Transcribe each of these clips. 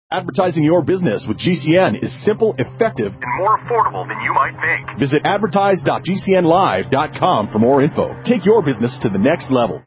Advertising your business with GCN is simple, effective, and more affordable than you might think. Visit advertise.gcnlive.com for more info. Take your business to the next level.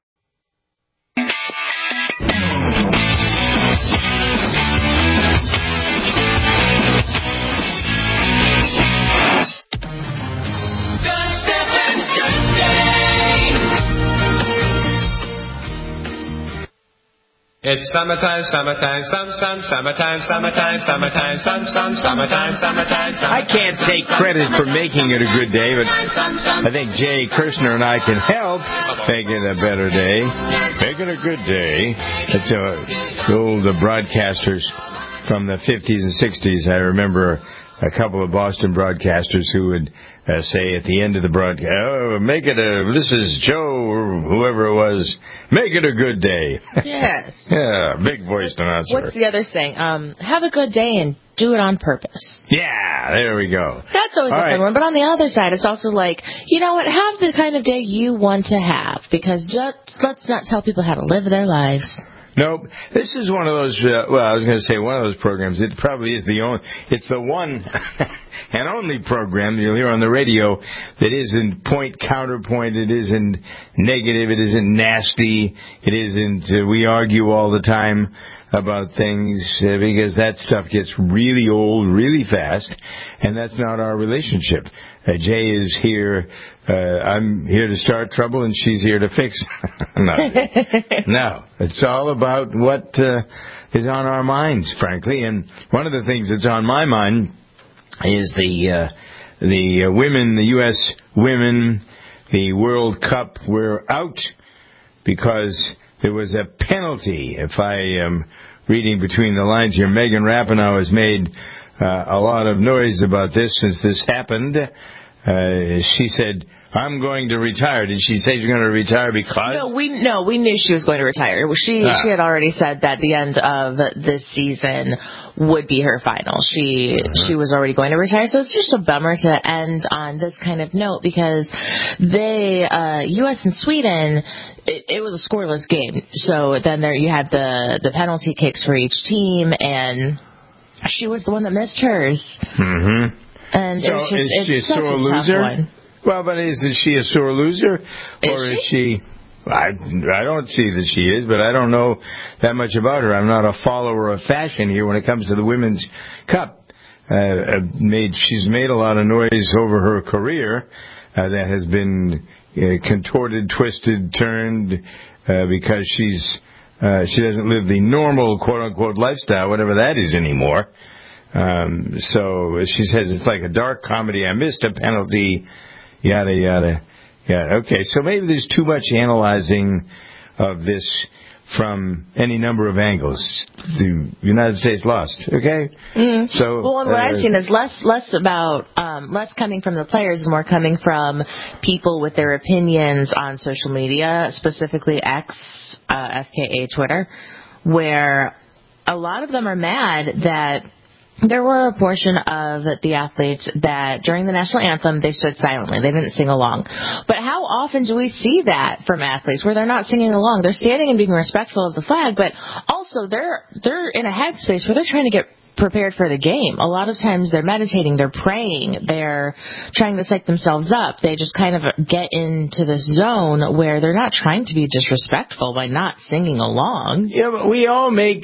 It's summertime, summertime, summertime, summertime, summertime, summertime, summertime. I can't take credit for making it a good day, but I think Jay Kirshner and I can help make it a better day. Make it a good day. It's the old broadcasters from the 50s and 60s. I remember a couple of Boston broadcasters who would say at the end of the broadcast, this is Joe, or whoever it was, make it a good day. Yes. Yeah, big voiced announcer. What's the other saying? Have a good day and do it on purpose. Yeah, there we go. That's always a fun one. But on the other side, it's also like, you know what, have the kind of day you want to have, because let's not tell people how to live their lives. Nope. This is one of those, I was going to say one of those programs. It probably is it's the one and only program you'll hear on the radio that isn't point counterpoint. It isn't negative. It isn't nasty. It isn't, we argue all the time about things because that stuff gets really old really fast, and that's not our relationship. Jay is here. I'm here to start trouble, and she's here to fix. No, it's all about what is on our minds, frankly. And one of the things that's on my mind is the women, the U.S. women, the World Cup were out because there was a penalty. If I am reading between the lines here, Megan Rapinoe has made a lot of noise about this since this happened. She said, I'm going to retire. Did she say she's going to retire because? No, we knew she was going to retire. She had already said that the end of this season would be her final. She was already going to retire. So it's just a bummer to end on this kind of note, because U.S. and Sweden, it was a scoreless game. So then you had the penalty kicks for each team, and she was the one that missed hers. Mm-hmm. And so is she a sore loser? Well, but is she a sore loser? Or is she? I don't see that she is, but I don't know that much about her. I'm not a follower of fashion here when it comes to the Women's Cup. She's made a lot of noise over her career that has been contorted, twisted, turned because she doesn't live the normal quote-unquote lifestyle, whatever that is anymore. So she says it's like a dark comedy. I missed a penalty. Yada, yada. Yeah, okay. So maybe there's too much analyzing of this from any number of angles. The United States lost, okay? Mm-hmm. So, what I've seen is less about, less coming from the players, more coming from people with their opinions on social media, specifically X, FKA Twitter, where a lot of them are mad that there were a portion of the athletes that during the national anthem they stood silently. They didn't sing along. But how often do we see that from athletes where they're not singing along? They're standing and being respectful of the flag, but also they're in a headspace where they're trying to get prepared for the game. A lot of times they're meditating, they're praying, they're trying to psych themselves up. They just kind of get into this zone where they're not trying to be disrespectful by not singing along. Yeah, but we all make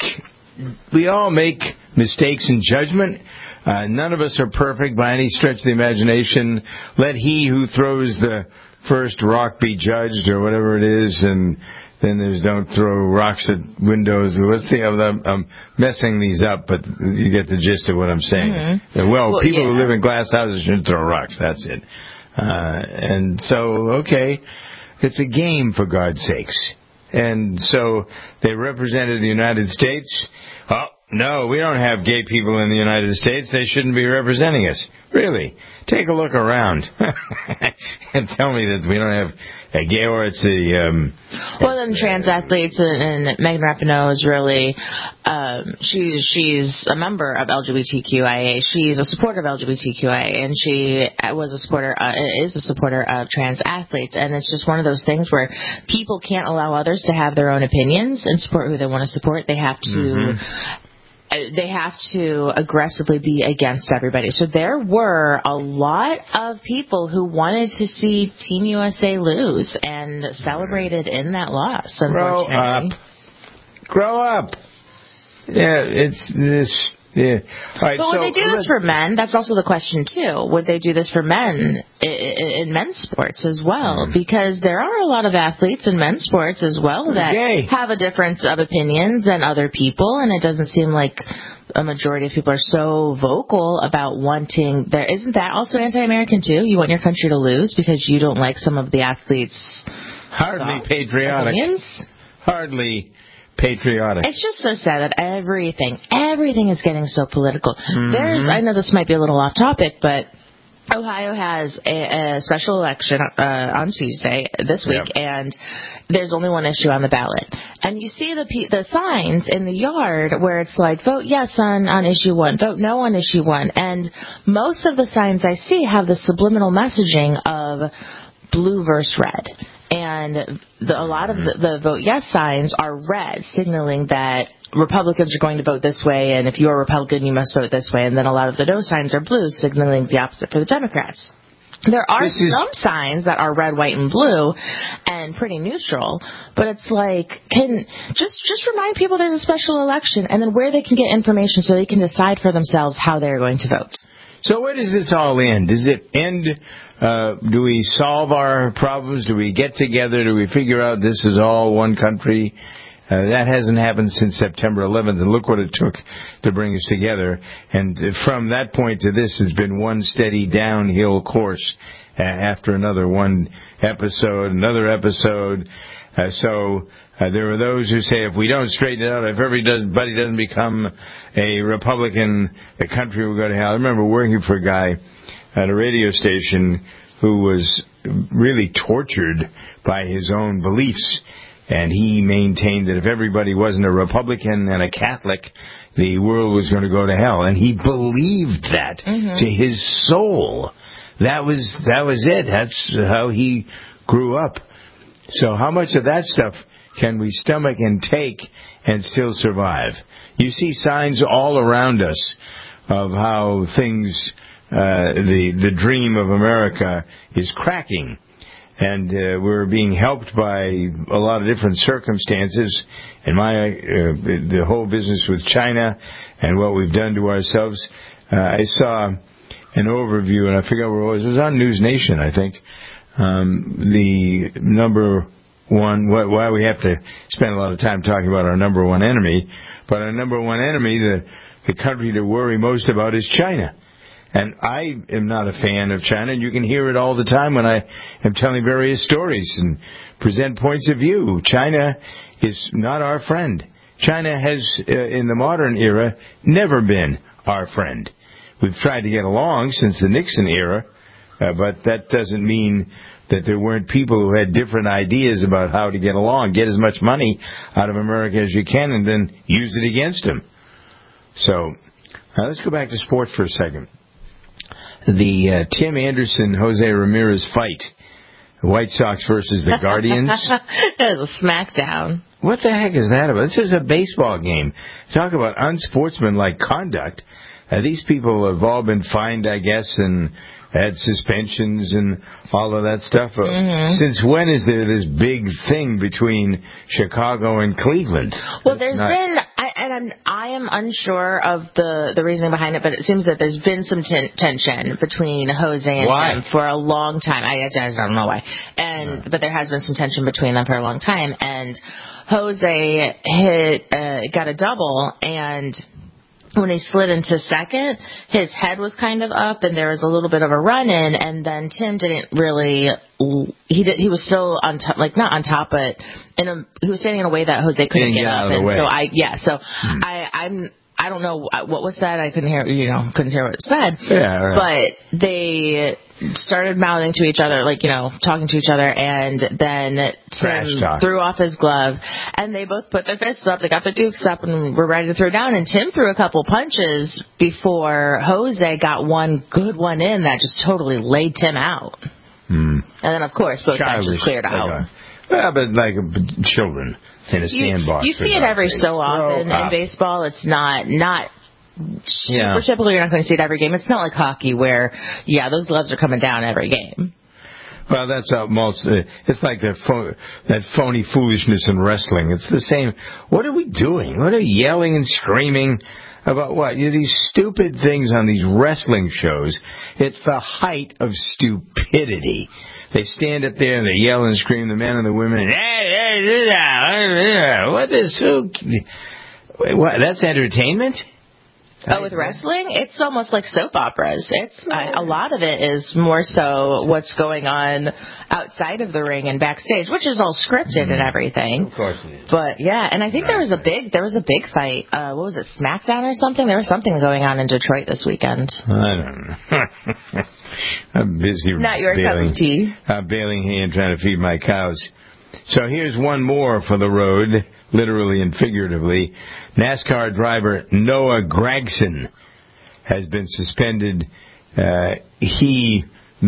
mistakes in judgment. None of us are perfect by any stretch of the imagination. Let he who throws the first rock be judged, or whatever it is, and then there's don't throw rocks at windows. I'm messing these up, but you get the gist of what I'm saying. Mm-hmm. Well, people who live in glass houses shouldn't throw rocks. That's it. And so, okay, it's a game, for God's sakes. And so they represented the United States. Oh, no, we don't have gay people in the United States. They shouldn't be representing us. Really? Take a look around and tell me that we don't have a gay, or it's the... well, then trans athletes, and Megan Rapinoe is really... she's a member of LGBTQIA. She's a supporter of LGBTQIA, and she is a supporter of trans athletes. And it's just one of those things where people can't allow others to have their own opinions and support who they want to support. They have to... they have to aggressively be against everybody. So there were a lot of people who wanted to see Team USA lose and celebrated in that loss, unfortunately. Grow up. Yeah, it's this. Yeah. All right, but would they do this for men? That's also the question, too. Would they do this for men in men's sports as well? Because there are a lot of athletes in men's sports as well that have a difference of opinions than other people, and it doesn't seem like a majority of people are so vocal about wanting... Isn't that also anti-American, too? You want your country to lose because you don't like some of the athletes' hardly patriotic opinions? Hardly patriotic. It's just so sad that everything is getting so political. I know this might be a little off topic, but Ohio has a special election on Tuesday this week, and there's only one issue on the ballot. And you see the signs in the yard where it's like, vote yes on issue 1, vote no on issue 1. And most of the signs I see have the subliminal messaging of blue versus red. And a lot of the vote yes signs are red, signaling that Republicans are going to vote this way, and if you're a Republican, you must vote this way. And then a lot of the no signs are blue, signaling the opposite for the Democrats. There are some signs that are red, white, and blue, and pretty neutral. But it's like, just remind people there's a special election, and then where they can get information so they can decide for themselves how they're going to vote. So where does this all end? Does it end... do we solve our problems? Do we get together? Do we figure out this is all one country? That hasn't happened since September 11th, and look what it took to bring us together. And from that point to this has been one steady downhill course after another another episode. So there are those who say if we don't straighten it out, if everybody doesn't become a Republican, the country will go to hell. I remember working for a guy at a radio station who was really tortured by his own beliefs. And he maintained that if everybody wasn't a Republican and a Catholic, the world was going to go to hell. And he believed that to his soul. That was it. That's how he grew up. So how much of that stuff can we stomach and take and still survive? You see signs all around us of how things... the dream of America is cracking, and we're being helped by a lot of different circumstances. And the whole business with China and what we've done to ourselves. I saw an overview, and I forgot where it was on News Nation, I think. The number one, why we have to spend a lot of time talking about our number one enemy, but our number one enemy, the country to worry most about, is China. And I am not a fan of China, and you can hear it all the time when I am telling various stories and present points of view. China is not our friend. China has, in the modern era, never been our friend. We've tried to get along since the Nixon era, but that doesn't mean that there weren't people who had different ideas about how to get along, get as much money out of America as you can, and then use it against them. So, let's go back to sports for a second. The Tim Anderson-Jose Ramirez fight, the White Sox versus the Guardians. That was a smackdown. What the heck is that about? This is a baseball game. Talk about unsportsmanlike conduct. These people have all been fined, I guess, and had suspensions and all of that stuff. Since when is there this big thing between Chicago and Cleveland? Well, there's been, I am unsure of the reasoning behind it, but it seems that there's been some tension between Jose and Tim for a long time. I don't know why. But there has been some tension between them for a long time. And Jose got a double, and when he slid into second, his head was kind of up, and there was a little bit of a run-in, and then Tim didn't really... He was still on top, like not on top, but he was standing in a way that Jose couldn't get up. And so I don't know what was said. I couldn't hear what it said. Yeah, right. But they started mouthing to each other, talking to each other, and then Tim threw off his glove, and they both put their fists up, they got their dukes up, and were ready to throw down, and Tim threw a couple punches before Jose got one good one in that just totally laid Tim out. And then, of course, both matches cleared out. Well, but like children. in a sandbox. You see it every so often in baseball. It's not super typical. You're not going to see it every game. It's not like hockey where, those gloves are coming down every game. Well, that's it's like that phony foolishness in wrestling. It's the same. What are we doing? What are we yelling and screaming about? What? These stupid things on these wrestling shows. It's the height of stupidity. They stand up there and they yell and scream, the men and the women. What? That's entertainment? With wrestling, it's almost like soap operas. A lot of it is more so what's going on outside of the ring and backstage, which is all scripted and everything. Of course it is. But and I think there was a big fight. What was it, SmackDown or something? There was something going on in Detroit this weekend. I don't know. I'm busy. Not your cup of tea. I'm bailing hay and trying to feed my cows. So here's one more for the road, literally and figuratively. NASCAR driver Noah Gragson has been suspended. He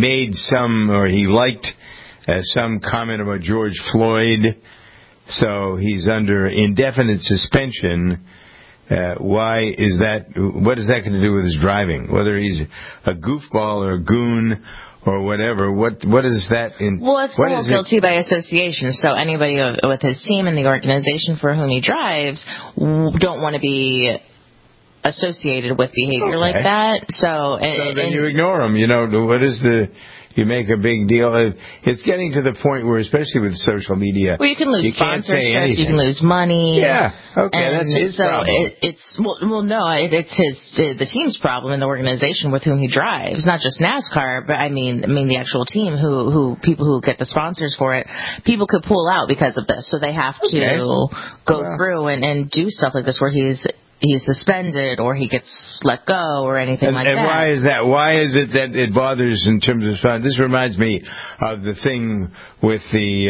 liked some comment about George Floyd, so he's under indefinite suspension. Why is that? What is that going to do with his driving? Whether he's a goofball or a goon or whatever, what is that in? Well, it's all guilty by association. So anybody with his team and the organization for whom he drives don't want to be associated with behavior like that. So then you ignore him. What is you make a big deal. It's getting to the point where, especially with social media, you can lose sponsorships, you can lose money. Yeah, okay, that's his problem. It's the team's problem in the organization with whom he drives, not just NASCAR, but I mean the actual team who people who get the sponsors for it. People could pull out because of this, so they have to go through and do stuff like this where he's suspended or he gets let go or anything like that. And why is that? Why is it that it bothers in terms of fun? This reminds me of the thing with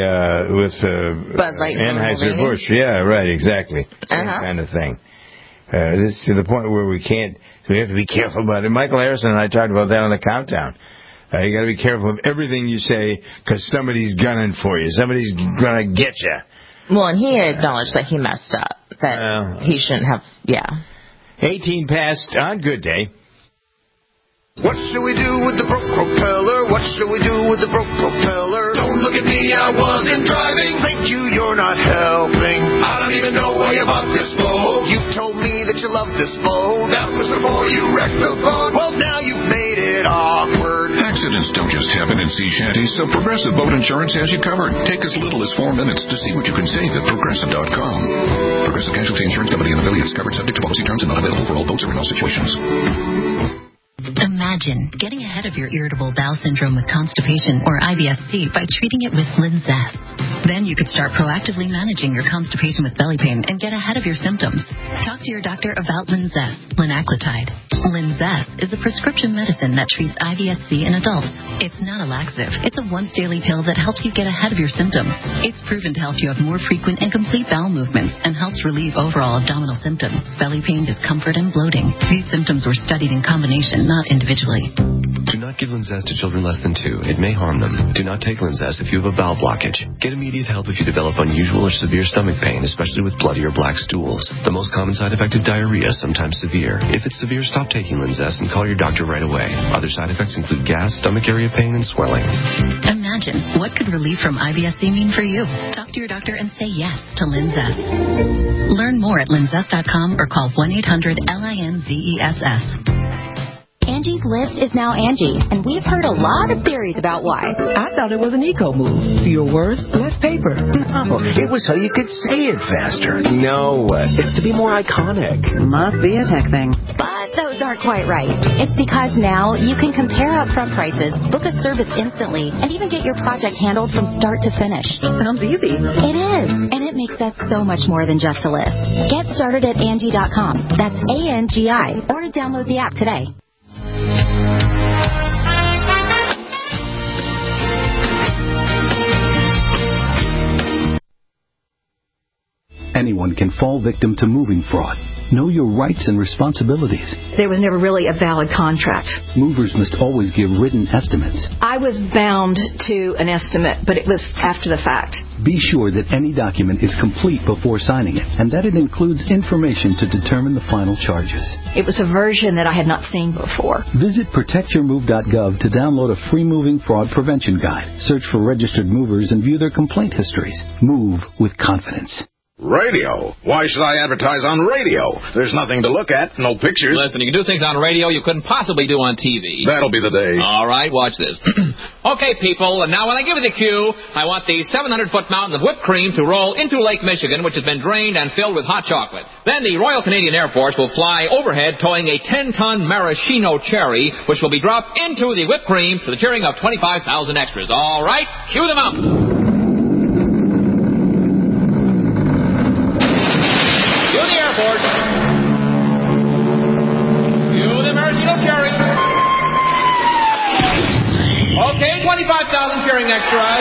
Anheuser-Busch. Yeah, right, exactly. Same kind of thing. This to the point where we have to be careful about it. Michael Harrison and I talked about that on the countdown. You got to be careful of everything you say because somebody's gunning for you. Somebody's gonna get you. Well, and he acknowledged that he messed up. That he shouldn't have, 18 past on Good Day. What should we do with the broke propeller? What should we do with the broke propeller? Don't look at me, I wasn't driving. Thank you, you're not helping. I don't even know why you bought this boat. You told me that you loved this boat. That was before you wrecked the boat. Well, now you've made it awkward. Accidents don't just happen in sea shanties, so Progressive Boat Insurance has you covered. Take as little as 4 minutes to see what you can save at Progressive.com. Progressive Casualty Insurance Company and affiliates, covered subject to policy terms and not available for all boats or in all situations. Imagine getting ahead of your irritable bowel syndrome with constipation or IBS-C by treating it with Linzess. Then you could start proactively managing your constipation with belly pain and get ahead of your symptoms. Talk to your doctor about Linzess, linaclotide. Linzess is a prescription medicine that treats IBS-C in adults. It's not a laxative. It's a once-daily pill that helps you get ahead of your symptoms. It's proven to help you have more frequent and complete bowel movements and helps relieve overall abdominal symptoms, belly pain, discomfort, and bloating. These symptoms were studied in combination, not individually. Do not give Linzess to children less than 2. It may harm them. Do not take Linzess if you have a bowel blockage. Get immediate help if you develop unusual or severe stomach pain, especially with bloody or black stools. The most common side effect is diarrhea, sometimes severe. If it's severe, stop taking Linzess and call your doctor right away. Other side effects include gas, stomach area pain, and swelling. Imagine, what could relief from IBS-C mean for you? Talk to your doctor and say yes to Linzess. Learn more at linzess.com or call 1-800-LINZESS. Angie's List is now Angie, and we've heard a lot of theories about why. I thought it was an eco move. Fewer words, less paper. No, it was so you could say it faster. No, it's to be more iconic. Must be a tech thing. But those aren't quite right. It's because now you can compare upfront prices, book a service instantly, and even get your project handled from start to finish. Sounds easy. It is, and it makes us so much more than just a list. Get started at Angie.com. That's ANGI, or to download the app today. Anyone can fall victim to moving fraud. Know your rights and responsibilities. There was never really a valid contract. Movers must always give written estimates. I was bound to an estimate, but it was after the fact. Be sure that any document is complete before signing it, and that it includes information to determine the final charges. It was a version that I had not seen before. Visit protectyourmove.gov to download a free moving fraud prevention guide. Search for registered movers and view their complaint histories. Move with confidence. Radio? Why should I advertise on radio? There's nothing to look at, no pictures. Listen, you can do things on radio you couldn't possibly do on TV. That'll be the day. All right, watch this. Okay, people, and now when I give you the cue, I want the 700-foot mountain of whipped cream to roll into Lake Michigan, which has been drained and filled with hot chocolate. Then the Royal Canadian Air Force will fly overhead towing a 10-ton maraschino cherry, which will be dropped into the whipped cream to the cheering of 25,000 extras. All right, cue the mountain. Okay, 25,000 cheering extras.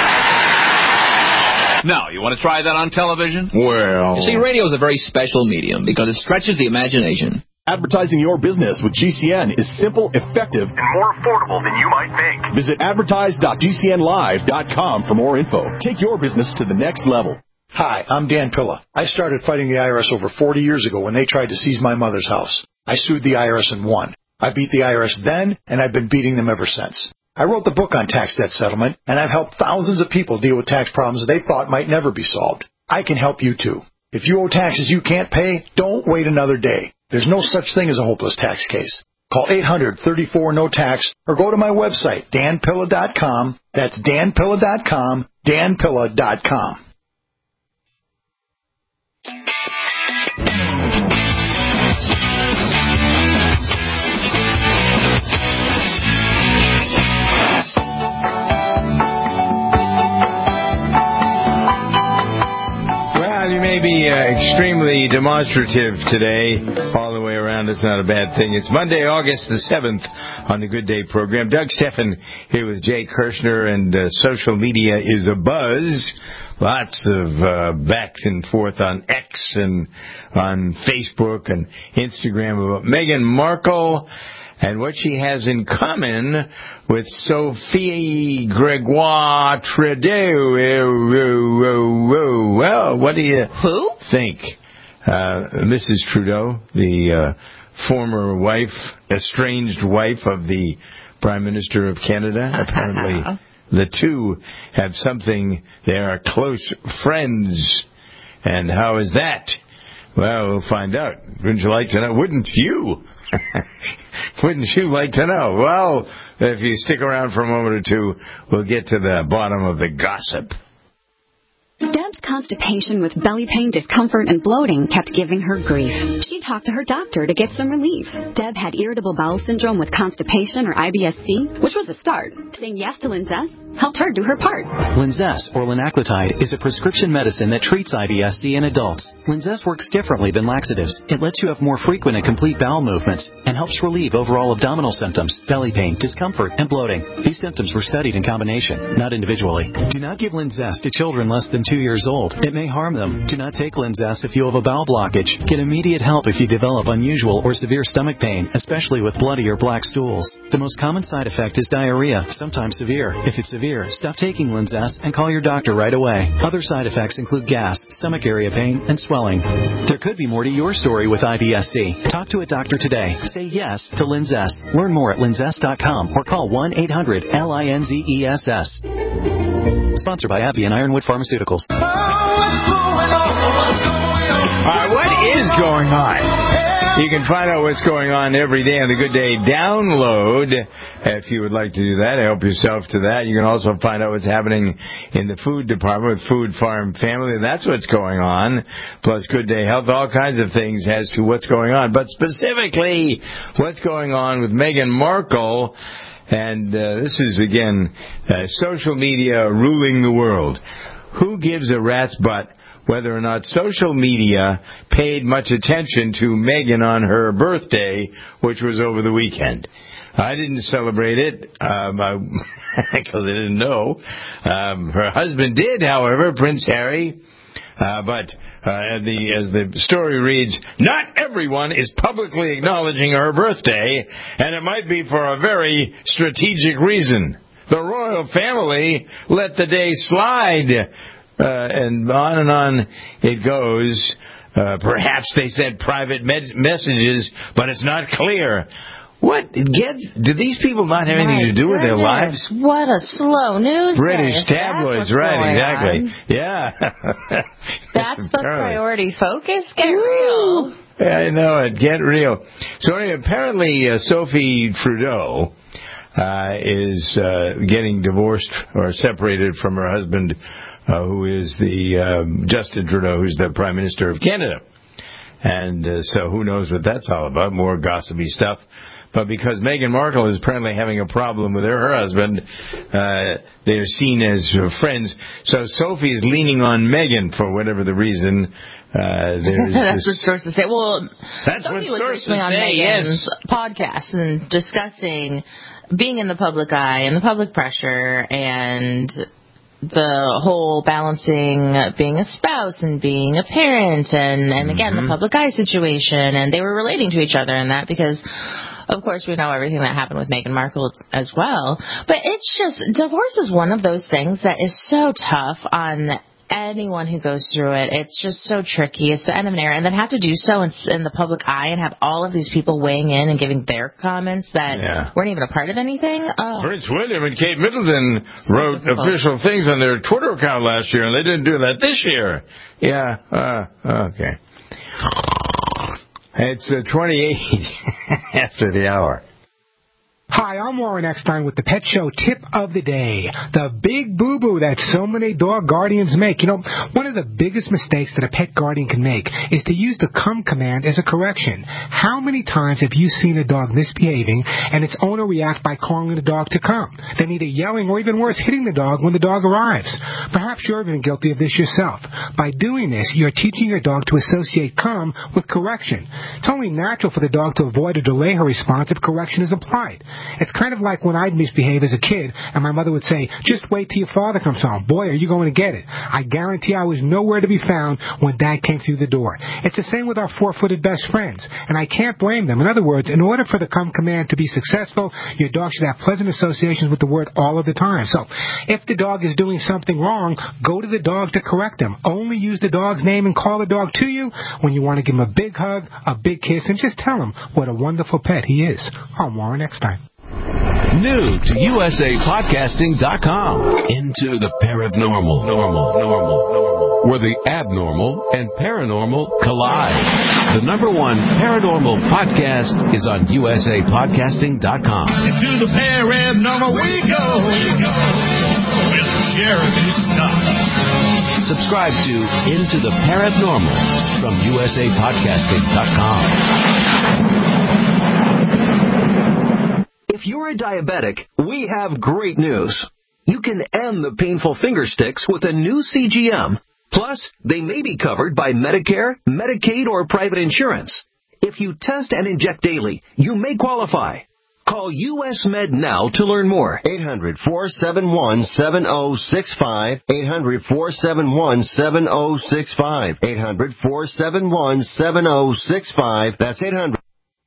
Now, you want to try that on television? Well... You see, radio is a very special medium because it stretches the imagination. Advertising your business with GCN is simple, effective, and more affordable than you might think. Visit advertise.gcnlive.com for more info. Take your business to the next level. Hi, I'm Dan Pilla. I started fighting the IRS over 40 years ago when they tried to seize my mother's house. I sued the IRS and won. I beat the IRS then, and I've been beating them ever since. I wrote the book on tax debt settlement, and I've helped thousands of people deal with tax problems they thought might never be solved. I can help you too. If you owe taxes you can't pay, don't wait another day. There's no such thing as a hopeless tax case. Call 800-34-NO-TAX or go to my website, danpilla.com. That's danpilla.com, danpilla.com. You may be extremely demonstrative today. All the way around, it's not a bad thing. It's Monday, August the 7th on the Good Day program. Doug Steffen here with Jay Kirshner, and social media is abuzz. Lots of back and forth on X and on Facebook and Instagram about Meghan Markle and what she has in common with Sophie Gregoire Trudeau. Well, what do you think? Mrs. Trudeau, the former wife, estranged wife of the Prime Minister of Canada. Apparently, the two have something. They are close friends. And how is that? Well, we'll find out. Wouldn't you like to know? Wouldn't you? Wouldn't you like to know? Well, if you stick around for a moment or two, we'll get to the bottom of the gossip. Deb's constipation with belly pain, discomfort, and bloating kept giving her grief. She talked to her doctor to get some relief. Deb had irritable bowel syndrome with constipation, or IBS-C, which was a start. Saying yes to Linzess helped her do her part. Linzess, or linaclotide, is a prescription medicine that treats IBS-C in adults. Linzess works differently than laxatives. It lets you have more frequent and complete bowel movements and helps relieve overall abdominal symptoms, belly pain, discomfort, and bloating. These symptoms were studied in combination, not individually. Do not give Linzess to children less than 2 years old. It may harm them. Do not take Linzess if you have a bowel blockage. Get immediate help if you develop unusual or severe stomach pain, especially with bloody or black stools. The most common side effect is diarrhea, sometimes severe. If it's severe, stop taking Linzess and call your doctor right away. Other side effects include gas, stomach area pain, and swelling. There could be more to your story with IBS-C. Talk to a doctor today. Say yes to Linzess. Learn more at linzess.com or call 1-800-LINZESS. Sponsored by AbbVie and Ironwood Pharmaceuticals. All right, what is going on? You can find out what's going on every day on the Good Day download if you would like to do that. Help yourself to that. You can also find out what's happening in the food department with Food Farm Family. That's what's going on. Plus Good Day Health, all kinds of things as to what's going on. But specifically, what's going on with Meghan Markle. And this is, again, social media ruling the world. Who gives a rat's butt whether or not social media paid much attention to Meghan on her birthday, which was over the weekend? I didn't celebrate it because I didn't know. Her husband did, however, Prince Harry. But as the story reads, not everyone is publicly acknowledging her birthday, and it might be for a very strategic reason. The royal family let the day slide, and on it goes. Perhaps they sent private messages, but it's not clear. What? Do these people not have anything to do with their lives? What a slow news British day. tabloids, right, exactly. On. Yeah. That's the priority focus. Get real. Yeah, I know it. Get real. So apparently Sophie Trudeau is getting divorced or separated from her husband, who is the Justin Trudeau, who's the Prime Minister of Canada. And so who knows what that's all about, more gossipy stuff. But because Meghan Markle is apparently having a problem with her husband, they're seen as friends. So Sophie is leaning on Meghan for whatever the reason. That's what sources say. Well, that's Sophie what was sources recently on say, Meghan's yes. podcast and discussing being in the public eye and the public pressure and the whole balancing being a spouse and being a parent and again, the public eye situation. And they were relating to each other in that because, of course, we know everything that happened with Meghan Markle as well. But it's just, divorce is one of those things that is so tough on anyone who goes through it. It's just so tricky. It's the end of an era. And then have to do so in the public eye and have all of these people weighing in and giving their comments that weren't even a part of anything. Oh. Prince William and Kate Middleton wrote official things on their Twitter account last year, and they didn't do that this year. Yeah. Okay. It's 28 after the hour. Hi, I'm Warren Eckstein with the Pet Show Tip of the Day. The big boo-boo that so many dog guardians make. You know, one of the biggest mistakes that a pet guardian can make is to use the come command as a correction. How many times have you seen a dog misbehaving and its owner react by calling the dog to come, then either yelling or even worse, hitting the dog when the dog arrives? Perhaps you're even guilty of this yourself. By doing this, you're teaching your dog to associate come with correction. It's only natural for the dog to avoid or delay her response if correction is applied. It's kind of like when I'd misbehave as a kid, and my mother would say, just wait till your father comes home. Boy, are you going to get it. I guarantee I was nowhere to be found when Dad came through the door. It's the same with our four-footed best friends, and I can't blame them. In other words, in order for the come command to be successful, your dog should have pleasant associations with the word all of the time. So, if the dog is doing something wrong, go to the dog to correct him. Only use the dog's name and call the dog to you when you want to give him a big hug, a big kiss, and just tell him what a wonderful pet he is. I'm Warren Eckstein. New to USAPodcasting.com. Into the paranormal, where the abnormal and paranormal collide. The #1 paranormal podcast is on USAPodcasting.com. Into the paranormal we go. With Jeremy Scott. Subscribe to Into the Paranormal from USAPodcasting.com. If you're a diabetic, we have great news. You can end the painful finger sticks with a new CGM. Plus, they may be covered by Medicare, Medicaid, or private insurance. If you test and inject daily, you may qualify. Call US Med now to learn more. 800-471-7065. 800-471-7065. 800-471-7065. That's 800.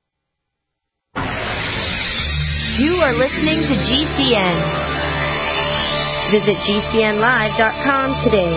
You are listening to GCN. Visit GCNlive.com today.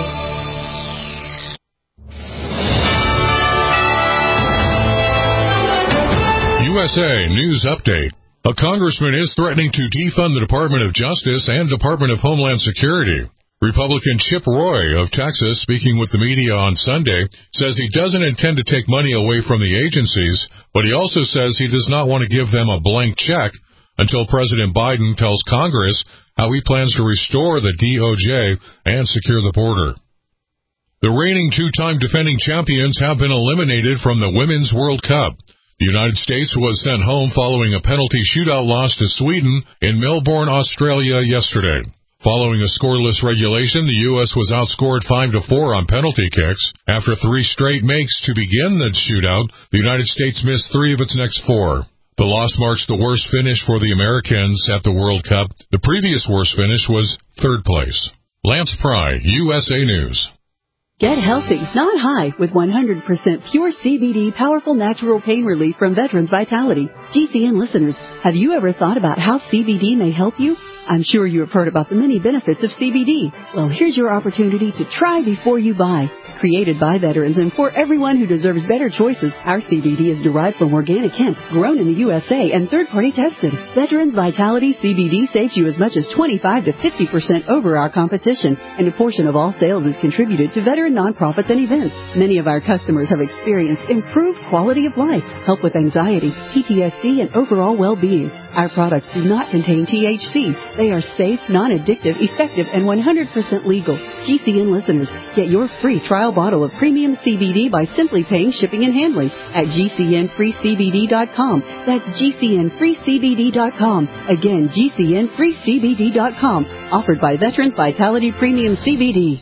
USA News Update. A congressman is threatening to defund the Department of Justice and Department of Homeland Security. Republican Chip Roy of Texas, speaking with the media on Sunday, says he doesn't intend to take money away from the agencies, but he also says he does not want to give them a blank check until President Biden tells Congress how he plans to restore the DOJ and secure the border. The reigning two-time defending champions have been eliminated from the Women's World Cup. The United States was sent home following a penalty shootout loss to Sweden in Melbourne, Australia yesterday. Following a scoreless regulation, the U.S. was outscored 5-4 on penalty kicks. After 3 straight makes to begin the shootout, the United States missed 3 of its next 4. The loss marks the worst finish for the Americans at the World Cup. The previous worst finish was 3rd place. Lance Pry, USA News. Get healthy, not high, with 100% pure CBD powerful natural pain relief from Veterans Vitality. GCN listeners, have you ever thought about how CBD may help you? I'm sure you have heard about the many benefits of CBD. Well, here's your opportunity to try before you buy. Created by veterans and for everyone who deserves better choices, our CBD is derived from organic hemp, grown in the USA, and third-party tested. Veterans Vitality CBD saves you as much as 25 to 50% over our competition, and a portion of all sales is contributed to veteran nonprofits and events. Many of our customers have experienced improved quality of life, help with anxiety, PTSD, and overall well-being. Our products do not contain THC. They are safe, non-addictive, effective, and 100% legal. GCN listeners, get your free trial bottle of premium CBD by simply paying shipping and handling at GCNFreeCBD.com. That's GCNFreeCBD.com. Again, GCNFreeCBD.com. Offered by Veterans Vitality Premium CBD.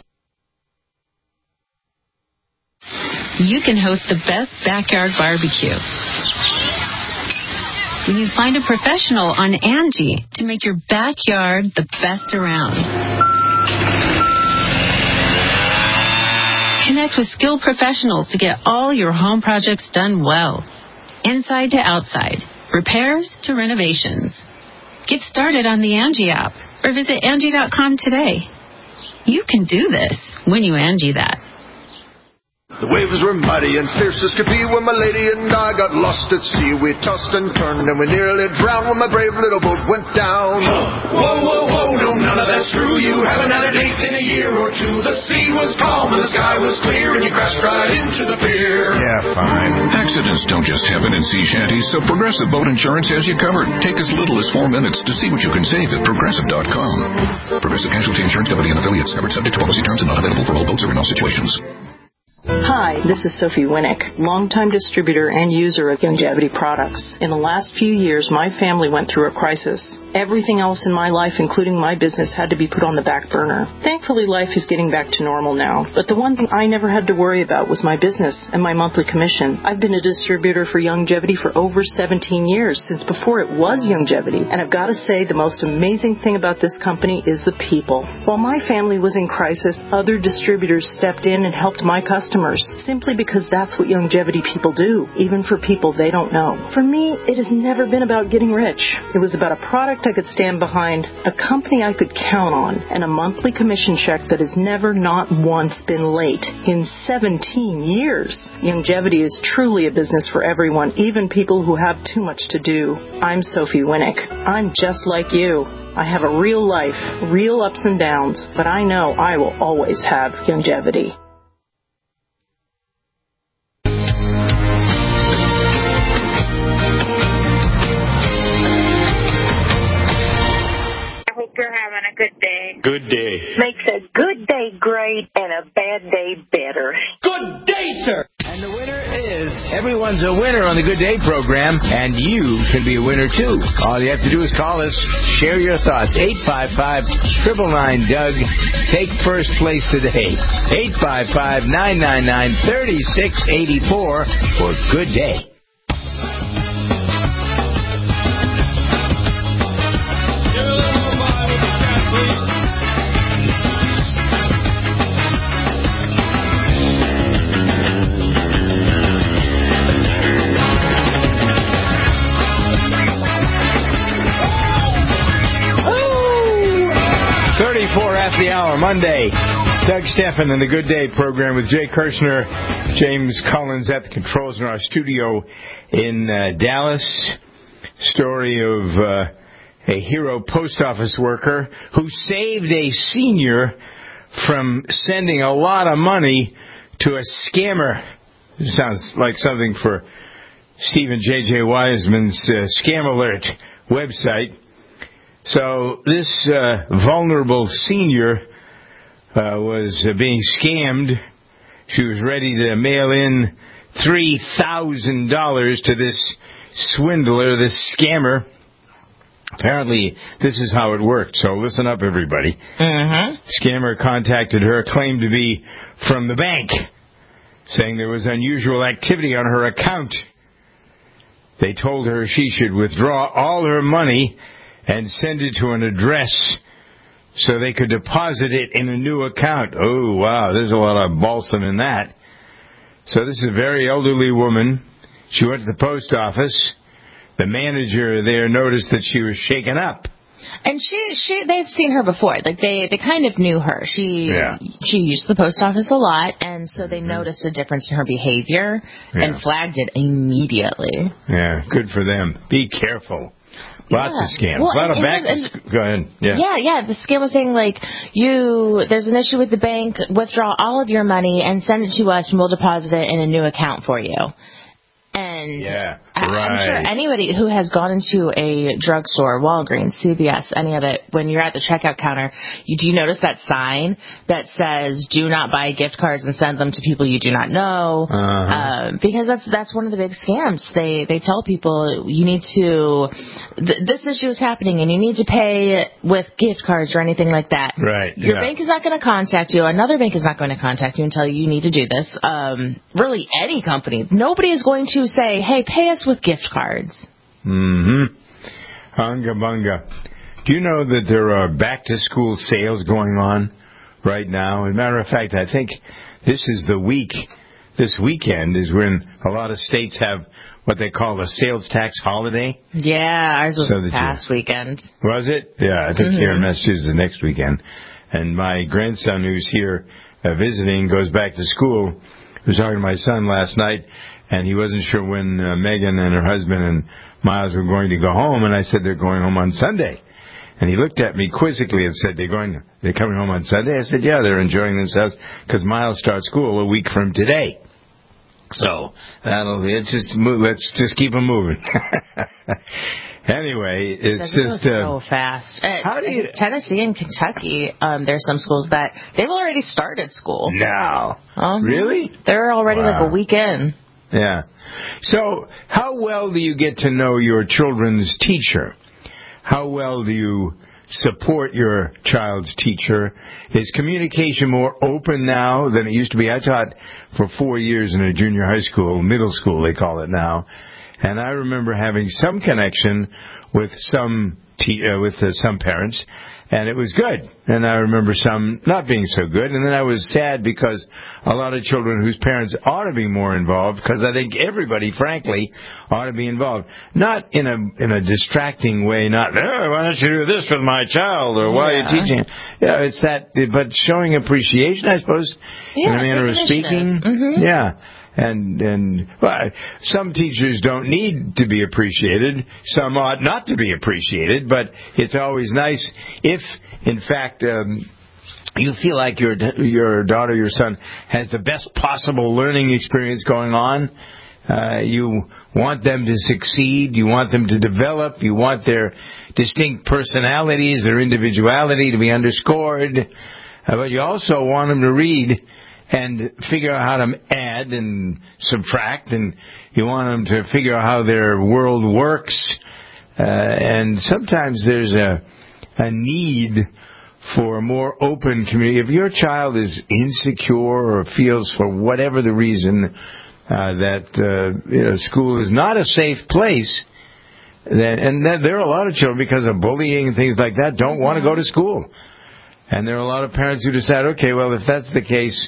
You can host the best backyard barbecue when you find a professional on Angie to make your backyard the best around. Connect with skilled professionals to get all your home projects done well. Inside to outside, repairs to renovations. Get started on the Angie app or visit Angie.com today. You can do this when you Angie that. The waves were muddy and fierce as could be when my lady and I got lost at sea. We tossed and turned and we nearly drowned when my brave little boat went down. Whoa, whoa, whoa, no, none of that's true. You haven't had a date in a year or two. The sea was calm and the sky was clear and you crashed right into the pier. Yeah, fine. Accidents don't just happen in sea shanties, so Progressive Boat Insurance has you covered. Take as little as 4 minutes to see what you can save at Progressive.com. Progressive Casualty Insurance Company and affiliates, covered subject to policy terms and not available for all boats or in all situations. Hi, this is Sophie Winnick, longtime distributor and user of Youngevity products. In the last few years, my family went through a crisis. Everything else in my life, including my business, had to be put on the back burner. Thankfully, life is getting back to normal now. But the one thing I never had to worry about was my business and my monthly commission. I've been a distributor for Youngevity for over 17 years, since before it was Youngevity. And I've got to say, the most amazing thing about this company is the people. While my family was in crisis, other distributors stepped in and helped my customers, simply because that's what Youngevity people do, even for people they don't know. For me, it has never been about getting rich. It was about a product I could stand behind, a company I could count on, and a monthly commission check that has never, not once, been late in 17 years. Youngevity is truly a business for everyone, even people who have too much to do. I'm Sophie Winnick. I'm just like you. I have a real life, real ups and downs, but I know I will always have Youngevity. You're having a good day. Good day. Makes a good day great and a bad day better. Good day, sir. And the winner is... Everyone's a winner on the Good Day program, and you can be a winner, too. All you have to do is call us, share your thoughts. 855-999-DOUG. Take first place today. 855-999-3684 for Good Day. The hour, Monday. Doug Steffen and the Good Day program with Jay Kirshner, James Collins at the controls in our studio in Dallas. Story of a hero post office worker who saved a senior from sending a lot of money to a scammer. This sounds like something for Stephen J.J. Wiseman's Scam Alert website. So this vulnerable senior was being scammed. She was ready to mail in $3,000 to this swindler, this scammer. Apparently, this is how it worked. So listen up, everybody. Mm-hmm. Scammer contacted her, claimed to be from the bank, saying there was unusual activity on her account. They told her she should withdraw all her money and send it to an address so they could deposit it in a new account. Oh, wow, there's a lot of balsam in that. So this is a very elderly woman. She went to the post office. The manager there noticed that she was shaken up. And they've seen her before. Like they kind of knew her. She used the post office a lot, and so they noticed a difference in her behavior and flagged it immediately. Yeah, good for them. Be careful. Lots of scams. Well, a lot of go ahead. Yeah. The scam was saying, like, there's an issue with the bank, withdraw all of your money and send it to us, and we'll deposit it in a new account for you. And I'm sure anybody who has gone into a drugstore, Walgreens, CVS, any of it, when you're at the checkout counter, do you notice that sign that says, do not buy gift cards and send them to people you do not know? Because that's one of the big scams. They tell people you need to, this issue is happening and you need to pay with gift cards or anything like that. Right. Your bank is not going to contact you. Another bank is not going to contact you and tell you need to do this. Really, any company. Nobody is going to say, hey, pay us with gift cards. Hunga bunga. Do you know that there are back-to-school sales going on right now? As a matter of fact, I think this weekend is when a lot of states have what they call a sales tax holiday. Yeah, ours was this past weekend. Was it? Yeah, I think here in Massachusetts the next weekend. And my grandson, who's here visiting, goes back to school. I was talking to my son last night, and he wasn't sure when Megan and her husband and Miles were going to go home, and I said they're going home on Sunday. And he looked at me quizzically and said, they're coming home on Sunday? I said, yeah, they're enjoying themselves because Miles starts school a week from today. So let's just keep them moving. Anyway, it's just so fast. Tennessee and Kentucky, there's some schools that they've already started school. No. Really? They're already like a week in. Yeah. So how well do you get to know your children's teacher? How well do you support your child's teacher? Is communication more open now than it used to be? I taught for 4 years in a junior high school, middle school they call it now, and I remember having some connection with some parents, and it was good. And I remember some not being so good, and then I was sad because a lot of children whose parents ought to be more involved, because I think everybody, frankly, ought to be involved. Not in a distracting way, not, why don't you do this with my child, or why are you teaching? Yeah, it's that, but showing appreciation, I suppose, in a manner of speaking. Yeah. And some teachers don't need to be appreciated. Some ought not to be appreciated. But it's always nice if, in fact, you feel like your daughter, your son, has the best possible learning experience going on. You want them to succeed. You want them to develop. You want their distinct personalities, their individuality to be underscored. But you also want them to read and figure out how to add and subtract, and you want them to figure out how their world works. And sometimes there's a need for a more open community. If your child is insecure or feels for whatever the reason that school is not a safe place, and there are a lot of children, because of bullying and things like that, don't want to go to school. And there are a lot of parents who decide, okay, well, if that's the case,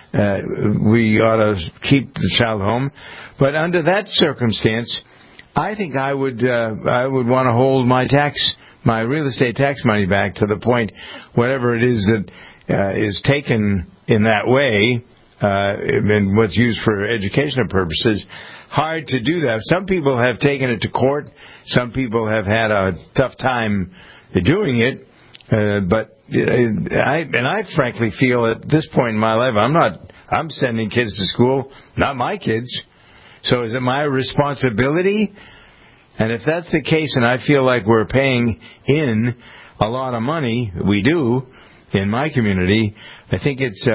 we ought to keep the child home. But under that circumstance, I think I would want to hold my real estate tax money back to the point, whatever it is that is taken in that way, and what's used for educational purposes. Hard to do that. Some people have taken it to court. Some people have had a tough time doing it. But I frankly feel at this point in my life, I'm sending kids to school, not my kids. So is it my responsibility? And if that's the case, and I feel like we're paying in a lot of money, we do, in my community, I think it's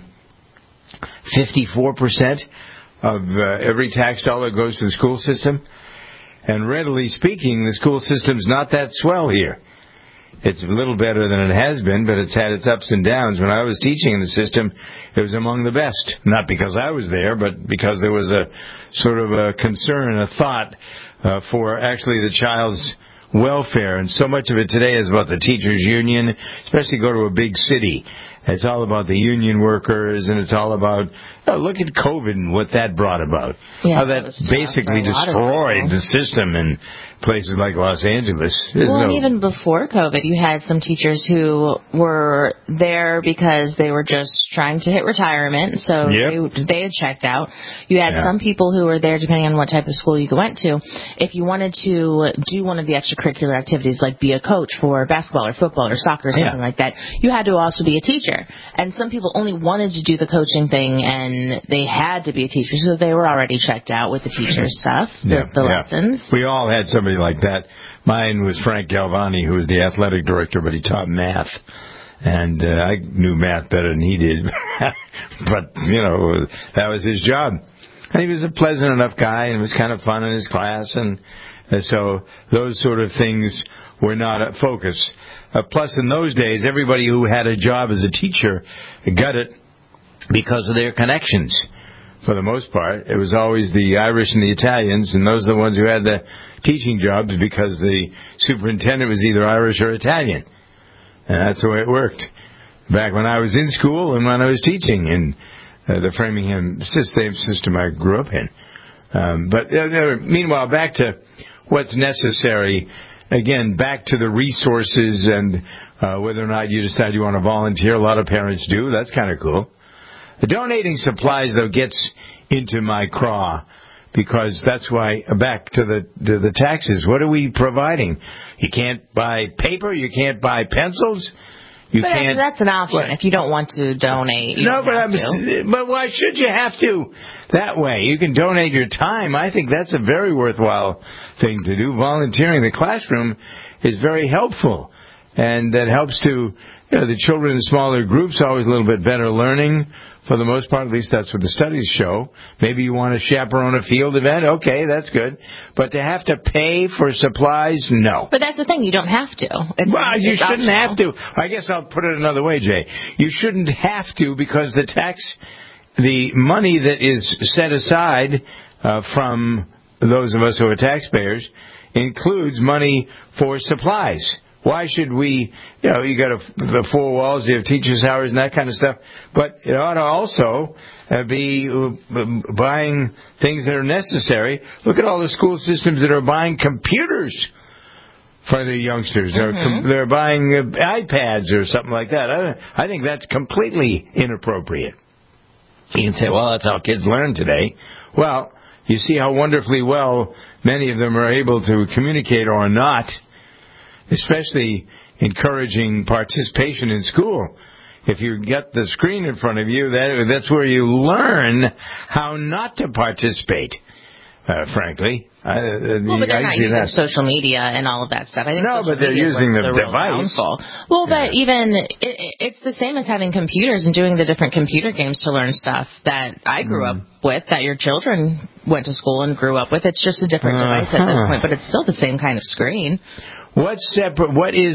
54% of every tax dollar goes to the school system. And readily speaking, the school system's not that swell here. It's a little better than it has been, but it's had its ups and downs. When I was teaching in the system, it was among the best. Not because I was there, but because there was a sort of a concern, a thought for actually the child's welfare, and so much of it today is about the teachers' union, especially go to a big city. It's all about the union workers, and it's all about, look at COVID and what that brought about. Yeah, how that basically destroyed the system in places like Los Angeles. And even before COVID, you had some teachers who were there because they were just trying to hit retirement, so they had checked out. You had some people who were there, depending on what type of school you went to. If you wanted to do one of the extracurricular activities, like be a coach for basketball or football or soccer or something like that, you had to also be a teacher. And some people only wanted to do the coaching thing, and they had to be a teacher, so they were already checked out with the teacher stuff, the lessons. We all had somebody like that. Mine was Frank Galvani, who was the athletic director, but he taught math. And I knew math better than he did. But, that was his job. And he was a pleasant enough guy, and it was kind of fun in his class. And so those sort of things were not a focus. Plus, in those days, everybody who had a job as a teacher got it because of their connections. For the most part, it was always the Irish and the Italians, and those are the ones who had the teaching jobs because the superintendent was either Irish or Italian. And that's the way it worked. Back when I was in school and when I was teaching in the Framingham system I grew up in. But meanwhile, back to what's necessary. Again, back to the resources and whether or not you decide you want to volunteer. A lot of parents do. That's kind of cool. Donating supplies, though, gets into my craw because that's why, back to the taxes, what are we providing? You can't buy paper, you can't buy pencils, can't... That's an option if you don't want to donate. But why should you have to that way? You can donate your time. I think that's a very worthwhile thing to do. Volunteering in the classroom is very helpful, and that helps to, the children in smaller groups always a little bit better learning. For the most part, at least that's what the studies show. Maybe you want to chaperone a field event. Okay, that's good. But to have to pay for supplies, no. But that's the thing. You don't have to. You shouldn't have to. I guess I'll put it another way, Jay. You shouldn't have to because the money that is set aside from those of us who are taxpayers includes money for supplies. Why should we, you got the four walls, you have teachers' hours and that kind of stuff, but it ought to also be buying things that are necessary. Look at all the school systems that are buying computers for the youngsters. They're buying iPads or something like that. I think that's completely inappropriate. You can say, well, that's how kids learn today. Well, you see how wonderfully well many of them are able to communicate or not. Especially encouraging participation in school. If you get the screen in front of you, that's where you learn how not to participate, frankly. But they're not using social media and all of that stuff. I think but they're using the device. But even it's the same as having computers and doing the different computer games to learn stuff that I grew up with, that your children went to school and grew up with. It's just a different device at this point, but it's still the same kind of screen. What's separate?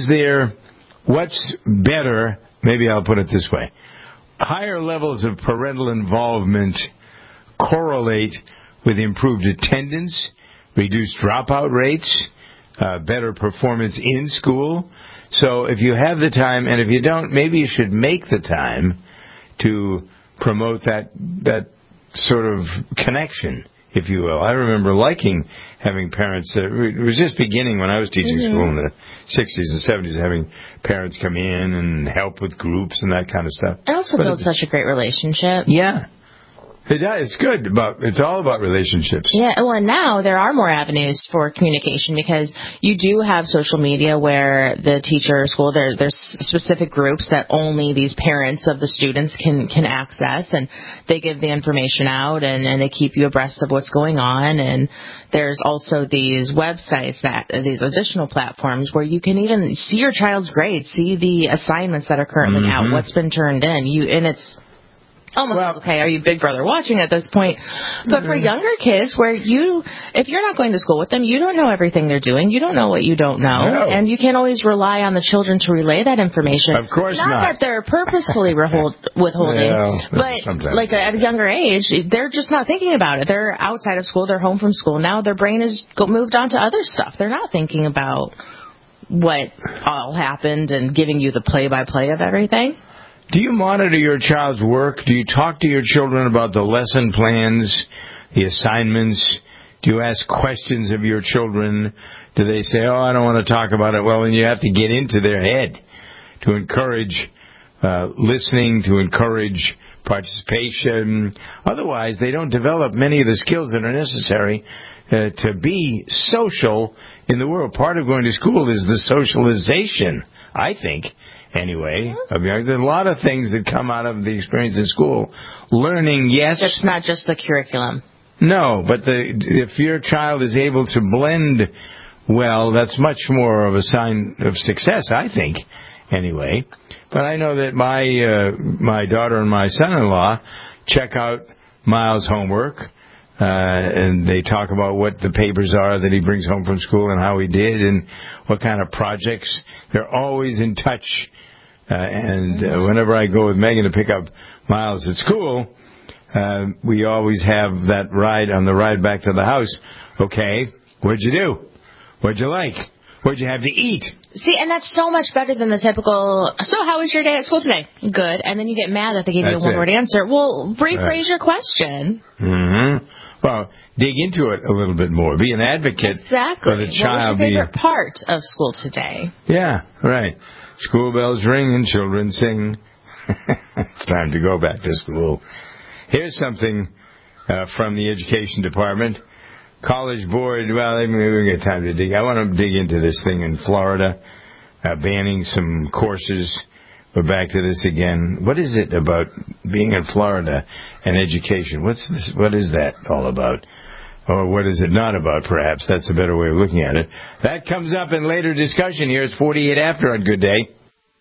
What's better? Maybe I'll put it this way. Higher levels of parental involvement correlate with improved attendance, reduced dropout rates, better performance in school. So if you have the time, and if you don't, maybe you should make the time to promote that sort of connection, if you will. I remember liking having parents. It was just beginning when I was teaching school in the 60s and 70s, having parents come in and help with groups and that kind of stuff. It also builds such a great relationship. Yeah. It's good, but it's all about relationships. Yeah, well, and now there are more avenues for communication because you do have social media where the teacher or school, there's specific groups that only these parents of the students can access, and they give the information out and they keep you abreast of what's going on. And there's also these websites, these additional platforms where you can even see your child's grades, see the assignments that are currently out, what's been turned in. almost okay, are you Big Brother watching at this point? But for younger kids, where if you're not going to school with them, you don't know everything they're doing. You don't know what you don't know. No. And you can't always rely on the children to relay that information. Of course not. Not that they're purposefully withholding, but like at a younger age, they're just not thinking about it. They're outside of school. They're home from school. Now their brain is moved on to other stuff. They're not thinking about what all happened and giving you the play-by-play of everything. Do you monitor your child's work? Do you talk to your children about the lesson plans, the assignments? Do you ask questions of your children? Do they say, oh, I don't want to talk about it? Well, then you have to get into their head to encourage listening, to encourage participation. Otherwise, they don't develop many of the skills that are necessary to be social in the world. Part of going to school is the socialization, I think. Anyway, there's a lot of things that come out of the experience in school. Learning, yes. It's not just the curriculum. No, but if your child is able to blend well, that's much more of a sign of success, I think, anyway. But I know that my daughter and my son-in-law check out Miles' homework, and they talk about what the papers are that he brings home from school and how he did and what kind of projects. They're always in touch. And whenever I go with Megan to pick up Miles at school, we always have that ride on the ride back to the house. Okay, what'd you do? What'd you like? What'd you have to eat? See, and that's so much better than the typical, so how was your day at school today? Good. And then you get mad that they gave you a one-word answer. Well, rephrase your question. Mm-hmm. Well, dig into it a little bit more. Be an advocate for the child. What was your favorite part of school today? Yeah, right. School bells ring and children sing. It's time to go back to school. Here's something from the Education Department. College Board, well, we don't get time to dig. I want to dig into this thing in Florida, banning some courses. We're back to this again. What is it about being in Florida and education? What is that all about? Or what is it not about, perhaps? That's a better way of looking at it. That comes up in later discussion here. It's 48 after on Good Day.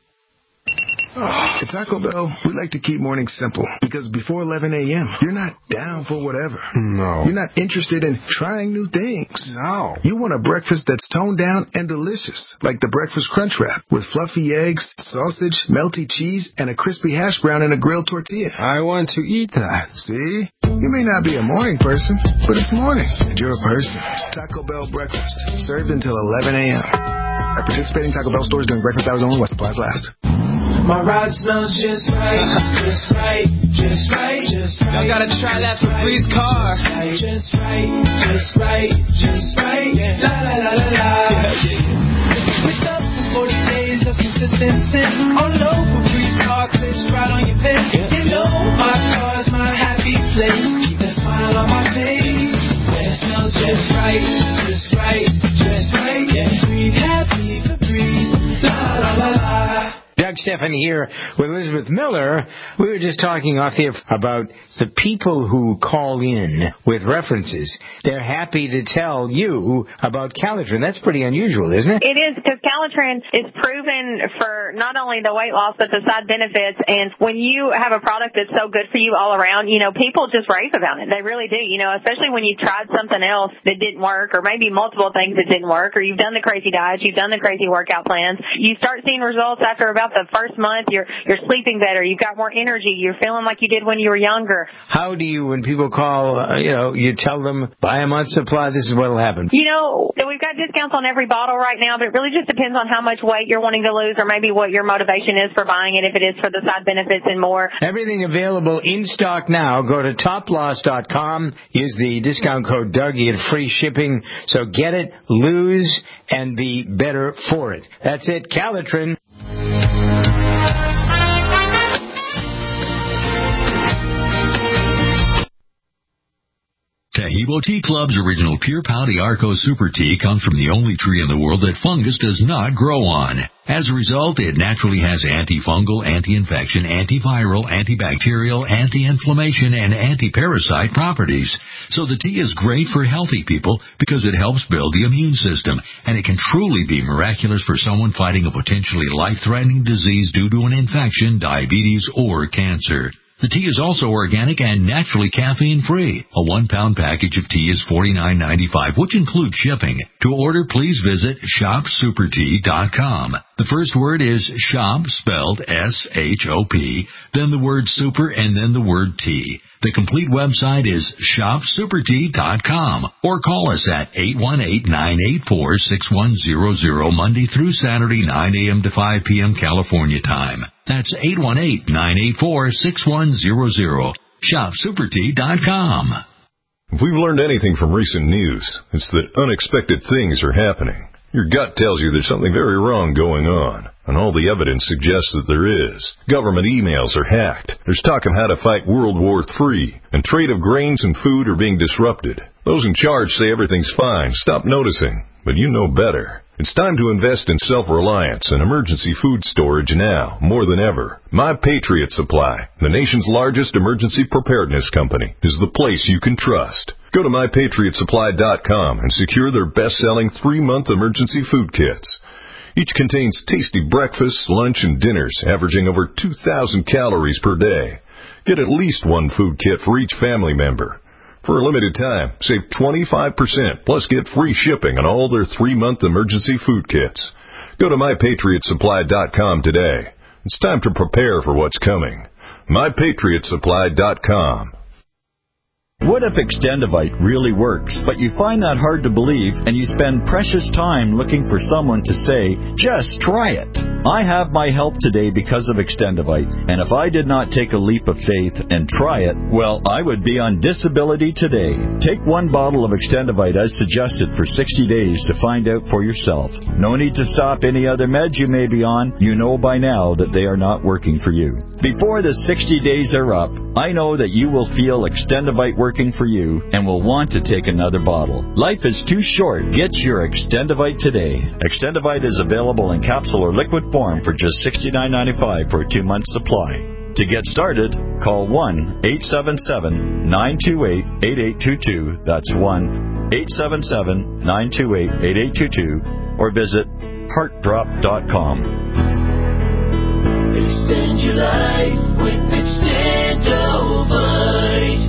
At Taco Bell, we like to keep mornings simple because before 11 a.m., you're not down for whatever. No. You're not interested in trying new things. No. You want a breakfast that's toned down and delicious, like the Breakfast Crunch Wrap with fluffy eggs, sausage, melty cheese, and a crispy hash brown in a grilled tortilla. I want to eat that. See? You may not be a morning person, but it's morning, and you're a person. Taco Bell breakfast, served until 11 a.m. At participating Taco Bell stores during breakfast hours only while supplies last. My ride smells just right, just right, just right, just right. Y'all gotta try that for Bree's car. Just right, just right, just right. La la la la la. With up for 40 days of consistent sin. All over Bree's car, clips right on your vent. You know my car's my happy place. Keep a smile on my face. Yeah, it smells just right, just right, just right. Yeah, breathe happy for Breeze. La la la la. Doug Stephan here with Elizabeth Miller. We were just talking off here about the people who call in with references. They're happy to tell you about Calitrin. That's pretty unusual, isn't it? It is, because Calitrin is proven for not only the weight loss, but the side benefits. And when you have a product that's so good for you all around, people just rave about it. They really do, especially when you've tried something else that didn't work, or maybe multiple things that didn't work, or you've done the crazy diets, you've done the crazy workout plans. You start seeing results after about the first month. You're sleeping better. You've got more energy. You're feeling like you did when you were younger. How do you, when people call, you tell them, buy a month's supply, this is what will happen? So we've got discounts on every bottle right now, but it really just depends on how much weight you're wanting to lose, or maybe what your motivation is for buying it, if it is for the side benefits and more. Everything available in stock now. Go to toploss.com. Use the discount code Doug. You get free shipping. So get it, lose, and be better for it. That's it. Calitrin. Taheebo Tea Club's original Pure Pouty Arco Super Tea comes from the only tree in the world that fungus does not grow on. As a result, it naturally has antifungal, anti-infection, antiviral, antibacterial, anti-inflammation, and anti-parasite properties. So the tea is great for healthy people because it helps build the immune system, and it can truly be miraculous for someone fighting a potentially life-threatening disease due to an infection, diabetes, or cancer. The tea is also organic and naturally caffeine-free. A 1-pound package of tea is $49.95, which includes shipping. To order, please visit shopsupertea.com. The first word is shop, spelled S-H-O-P, then the word super, and then the word tea. The complete website is shopsupertea.com, or call us at 818-984-6100, Monday through Saturday, 9 a.m. to 5 p.m. California time. That's 818-984-6100. shopsupertea.com. If we've learned anything from recent news, it's that unexpected things are happening. Your gut tells you there's something very wrong going on, and all the evidence suggests that there is. Government emails are hacked. There's talk of how to fight World War III, and trade of grains and food are being disrupted. Those in charge say everything's fine. Stop noticing, but you know better. It's time to invest in self-reliance and emergency food storage now, more than ever. My Patriot Supply, the nation's largest emergency preparedness company, is the place you can trust. Go to MyPatriotSupply.com and secure their best-selling 3-month emergency food kits. Each contains tasty breakfasts, lunch, and dinners, averaging over 2,000 calories per day. Get at least one food kit for each family member. For a limited time, save 25%, plus get free shipping on all their 3-month emergency food kits. Go to MyPatriotSupply.com today. It's time to prepare for what's coming. MyPatriotSupply.com. What if Extendivite really works, but you find that hard to believe and you spend precious time looking for someone to say, just try it? I have my help today because of Extendivite, and if I did not take a leap of faith and try it, well, I would be on disability today. Take 1 bottle of Extendivite as suggested for 60 days to find out for yourself. No need to stop any other meds you may be on. You know by now that they are not working for you. Before the 60 days are up, I know that you will feel Extendivite working for you and will want to take another bottle. Life is too short. Get your Extendivite today. Extendivite is available in capsule or liquid form for just $69.95 for a 2-month supply. To get started, call 1-877-928-8822. That's 1-877-928-8822. Or visit heartdrop.com. Extend your life with Extendivite.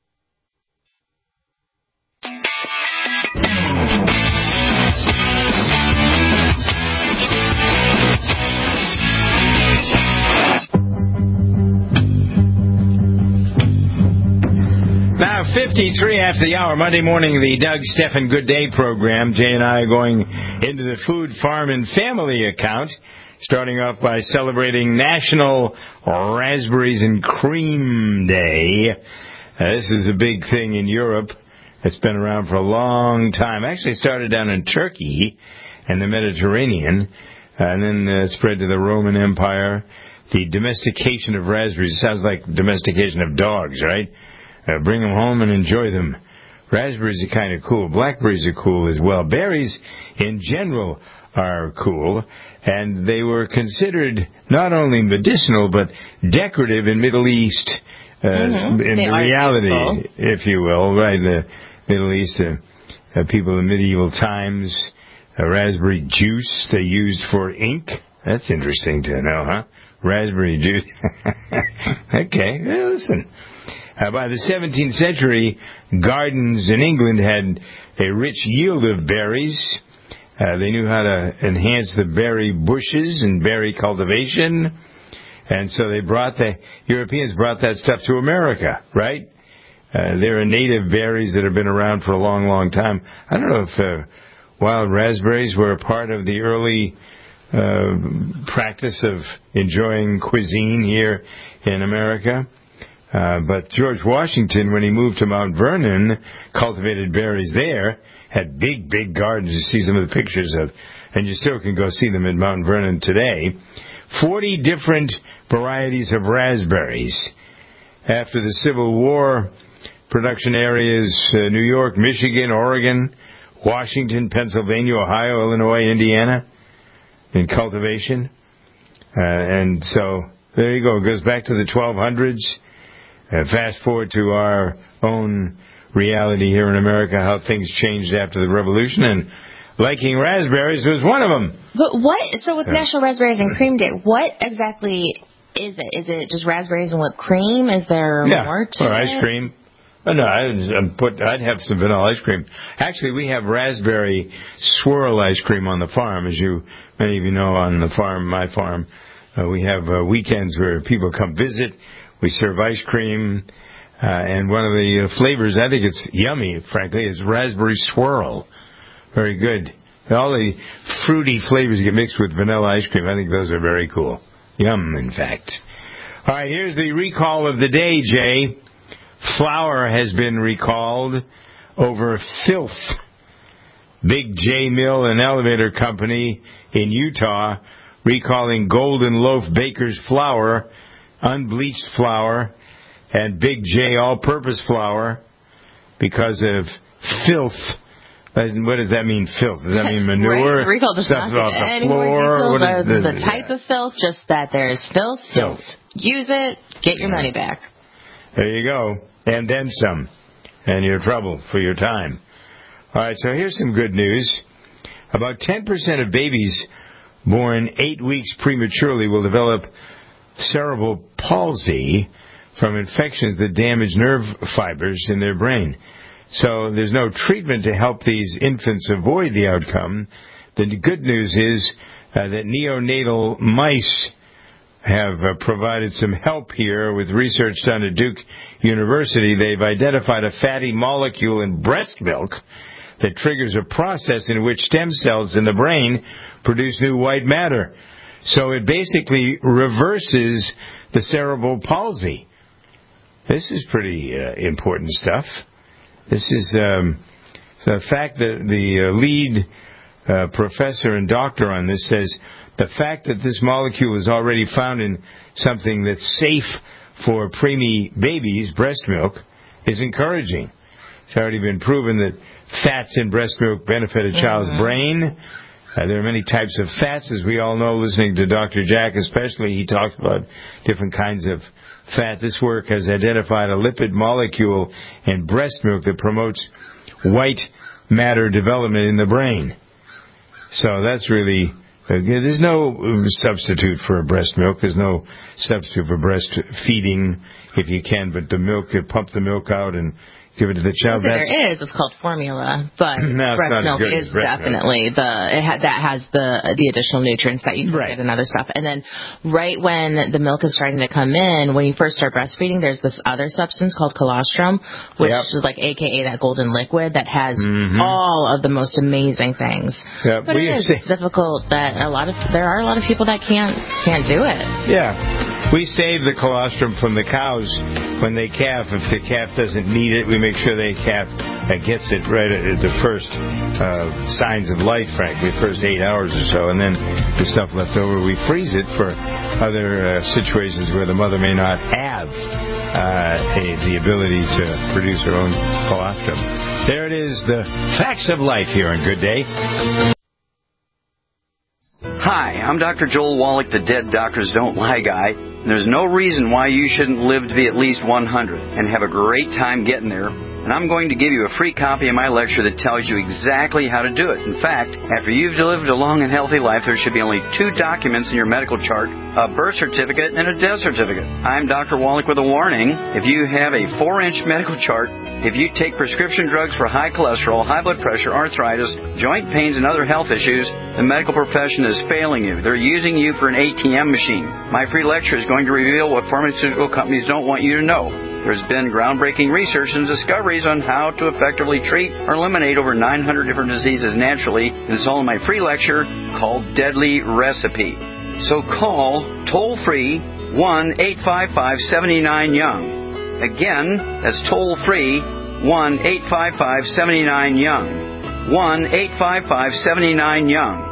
Now, 53 after the hour, Monday morning, the Doug Stephan Good Day program. Jay and I are going into the Food, Farm, and Family account, starting off by celebrating National Raspberries and Cream Day. This is a big thing in Europe. It's been around for a long time. Actually started down in Turkey and the Mediterranean, and then spread to the Roman Empire. The domestication of raspberries sounds like domestication of dogs, right? Bring them home and enjoy them. Raspberries are kind of cool. Blackberries are cool as well. Berries, in general, are cool. And they were considered not only medicinal, but decorative in Middle East, in the reality, if you will, right? The Middle East, people in medieval times, raspberry juice they used for ink. That's interesting to know, huh? Raspberry juice. Okay, well, listen. By the 17th century, gardens in England had a rich yield of berries. They knew how to enhance the berry bushes and berry cultivation. And so Europeans brought that stuff to America, right? There are native berries that have been around for a long, long time. I don't know if wild raspberries were a part of the early practice of enjoying cuisine here in America. But George Washington, when he moved to Mount Vernon, cultivated berries there, had big, big gardens. You see some of the pictures of, and you still can go see them in Mount Vernon today. 40 different varieties of raspberries. After the Civil War, production areas, New York, Michigan, Oregon, Washington, Pennsylvania, Ohio, Illinois, Indiana, in cultivation. And so, there you go. It goes back to the 1200s. Fast forward to our own reality here in America, how things changed after the Revolution, and liking raspberries was one of them. But what? So with National Raspberries and Cream Day, what exactly is it? Is it just raspberries and whipped cream? Is there more to or ice it? cream. Oh, no, I'd have some vanilla ice cream. Actually, we have raspberry swirl ice cream on the farm, as many of you know. On the farm, my farm, we have weekends where people come visit. We serve ice cream, and one of the flavors, I think it's yummy, frankly, is raspberry swirl. Very good. All the fruity flavors get mixed with vanilla ice cream. I think those are very cool. Yum, in fact. All right, here's the recall of the day, Jay. Flour has been recalled over filth. Big J Mill and Elevator Company in Utah recalling Golden Loaf Baker's flour, unbleached flour, and Big J all-purpose flour because of filth. What does that mean, filth? Does that mean manure? Right. The recall does not give any more details of the type of filth, just that there is filth. Use it, get your money back. There you go. And then some. And you're trouble for your time. All right, so here's some good news. About 10% of babies born 8 weeks prematurely will develop cerebral palsy from infections that damage nerve fibers in their brain. So there's no treatment to help these infants avoid the outcome. The good news is that neonatal mice have provided some help here with research done at Duke University. They've identified a fatty molecule in breast milk that triggers a process in which stem cells in the brain produce new white matter. So it basically reverses the cerebral palsy. This is pretty important stuff. This is the fact that the lead professor and doctor on this says the fact that this molecule is already found in something that's safe for preemie babies, breast milk, is encouraging. It's already been proven that fats in breast milk benefit a child's brain. There are many types of fats, as we all know, listening to Dr. Jack especially. He talks about different kinds of fat. This work has identified a lipid molecule in breast milk that promotes white matter development in the brain. So that's really... There's no substitute for breast milk. There's no substitute for breastfeeding if you can, but the milk, you pump the milk out and give it to the child. There is. It's called formula, but breast milk is definitely that has the additional nutrients that you can get in other stuff. And then right when the milk is starting to come in, when you first start breastfeeding, there's this other substance called colostrum, which is like AKA that golden liquid that has all of the most amazing things. But it's difficult that there are a lot of people that can't do it. Yeah. We save the colostrum from the cows when they calf. If the calf doesn't need it, we make sure the calf gets it right at the first signs of life, frankly, the first 8 hours or so. And then the stuff left over, we freeze it for other situations where the mother may not have the ability to produce her own colostrum. There it is, the facts of life here on Good Day. Hi, I'm Dr. Joel Wallach, the Dead Doctors Don't Lie guy. And there's no reason why you shouldn't live to be at least 100 and have a great time getting there. And I'm going to give you a free copy of my lecture that tells you exactly how to do it. In fact, after you've lived a long and healthy life, there should be only 2 documents in your medical chart, a birth certificate and a death certificate. I'm Dr. Wallach with a warning. If you have a 4-inch medical chart, if you take prescription drugs for high cholesterol, high blood pressure, arthritis, joint pains, and other health issues, the medical profession is failing you. They're using you for an ATM machine. My free lecture is going to reveal what pharmaceutical companies don't want you to know. There's been groundbreaking research and discoveries on how to effectively treat or eliminate over 900 different diseases naturally, and it's all in my free lecture called Deadly Recipe. So call toll-free 1-855-79-YOUNG. Again, that's toll-free 1-855-79-YOUNG. 1-855-79-YOUNG.